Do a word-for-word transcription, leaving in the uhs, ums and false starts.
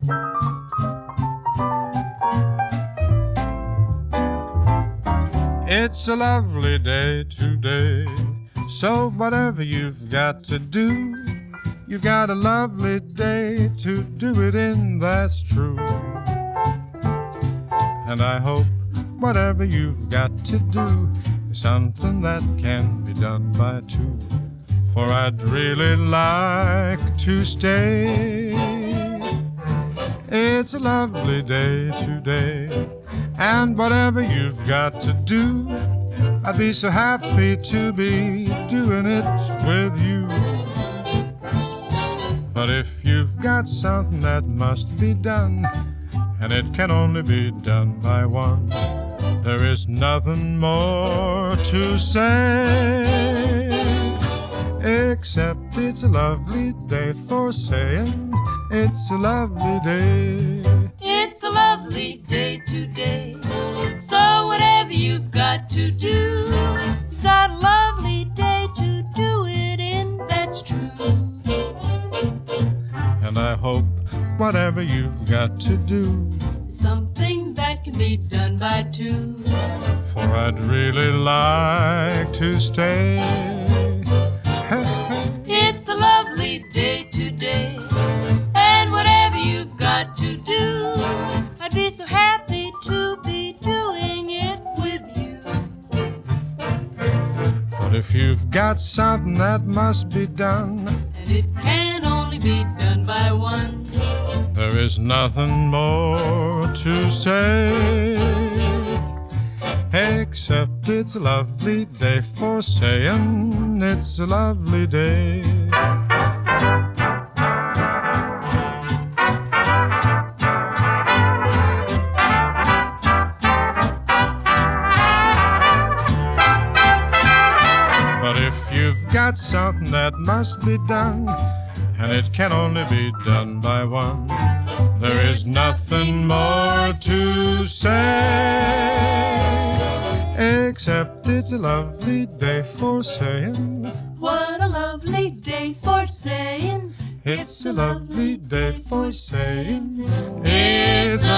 It's a lovely day today, so whatever you've got to do, you've got a lovely day to do it in, that's true. And I hope whatever you've got to do is something that can be done by two, for I'd really like to stay. It's a lovely day today, and whatever you've got to do, I'd be so happy to be doing it with you. But if you've got something that must be done, and it can only be done by one, there is nothing more to say, except it's a lovely day for saying it's a lovely day. It's a lovely day today, so whatever you've got to do, you've got a lovely day to do it in, that's true. And I hope whatever you've got to do is something that can be done by two, for I'd really like to stay. It's a lovely day today, and whatever you've got to do, I'd be so happy to be doing it with you. But if you've got something that must be done, and it can only be done by one, there is nothing more to say, except it's a lovely day for saying it's a lovely day. But if you've got something that must be done, and it can only be done by one, there is nothing more to say, except it's a lovely day for saying, what a lovely day for saying, it's a lovely day for saying, it's a